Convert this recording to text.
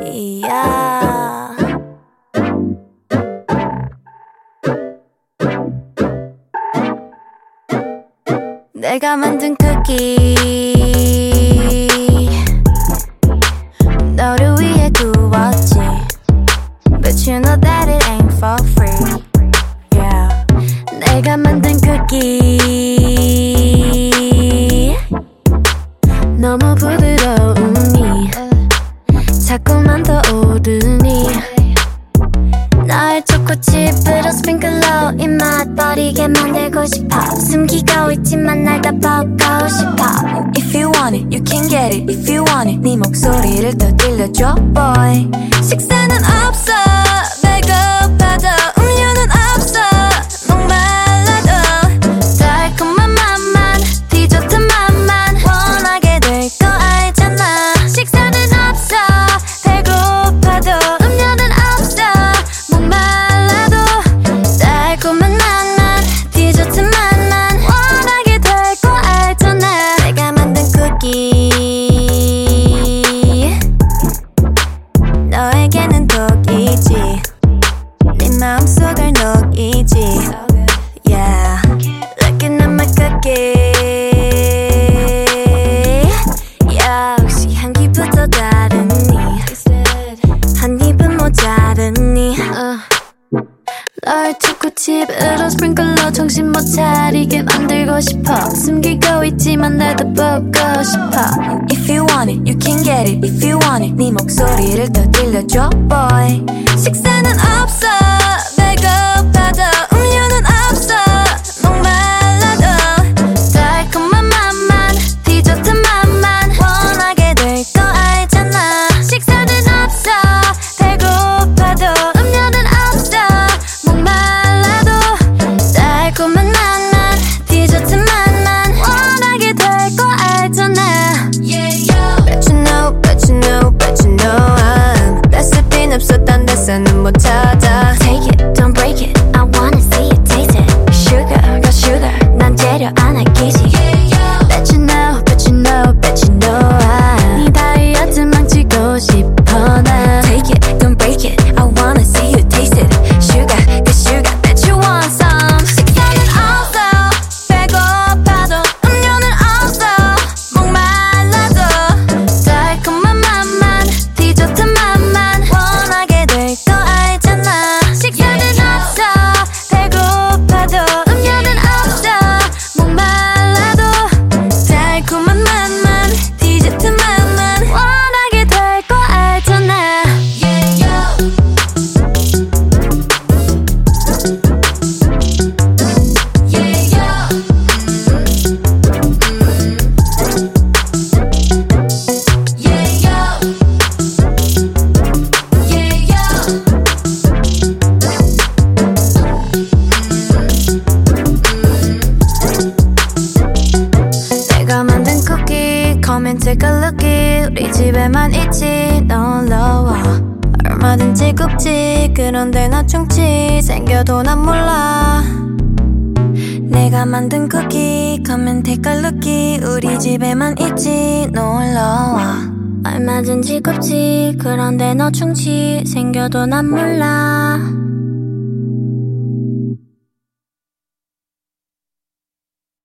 yeah. 내가 만든 쿠키 너를 위해 구웠지 But you know that it ain't for free yeah. 내가 만든 쿠키 너무 부드러우니 자꾸만 더 오르니 날 초코칩으로 스프링클러 입맛 버리게 만들고 싶어 숨기고 있지만 날 다 보고 싶어 If you want it, you can get it If you want it, 네 목소리를 더 들려줘 boy 식사는 없어 배고파도 음료는 없어 목말라도 달콤한 맛만 디저트 맛만 원하게 될 거 알잖아 식사는 없어 배고파도 음료는 없어 목말라도 달콤한 맛만 디저트 맛만 원하게 될 거 알잖아 내가 만든 쿠키 너에게는 독이지 네 마음속을 녹이지 Yeah Looking at my cookie 역시 향기부터 다르니 한 입은 모자르니 널 초코칩으로 스프링클러 정신 못 차리게 만들고 싶어 숨기고 있지만 나도 보고 싶어 If you want it, you can get it If you want it, 네 목소리를 더 들려줘 boy 식사는 없어 배고파도 음료는 없어 목말라도 달콤한 맛만 디저트 맛만 원하게 될 거 알잖아 식사는 없어 배고파도 음료는 없어 목말라도 달콤한 맛만 디저트 맛만 원하게 될 거 알잖아 Bet you know, bet you know, bet you know I'm 레시피는 없어 딴 데서는 못 찾아 Take it, don't break it I wanna see you taste it Sugar, got sugar 난 재료 안 아끼지 Bet you know, bet you know, bet you know I'm 네 다이어트 망치고 싶어 난 Take it, don't break it I wanna see you taste it Sugar, got sugar Bet you want some 식사는 없어 배고파도 음료는 없어 목말라도 달콤한 맛만 디저트 맛만 원하게 될 거 알잖아 식사는 없어 배고파도 음료는 없어 목말라도 달콤한 맛만 디저트 맛만 원하게 될 거 알잖아 내가 만든 쿠키 Come and take a lookie 우리 집에만 있지 놀러와 얼마든지 굽지 그런데 나 충치 생겨도 난 몰라 내가 만든 쿠키 Come and take a lookie 우리 집에만 있지 놀러와 얼마든지 굽지 그런데 너 충치 생겨도 난 몰라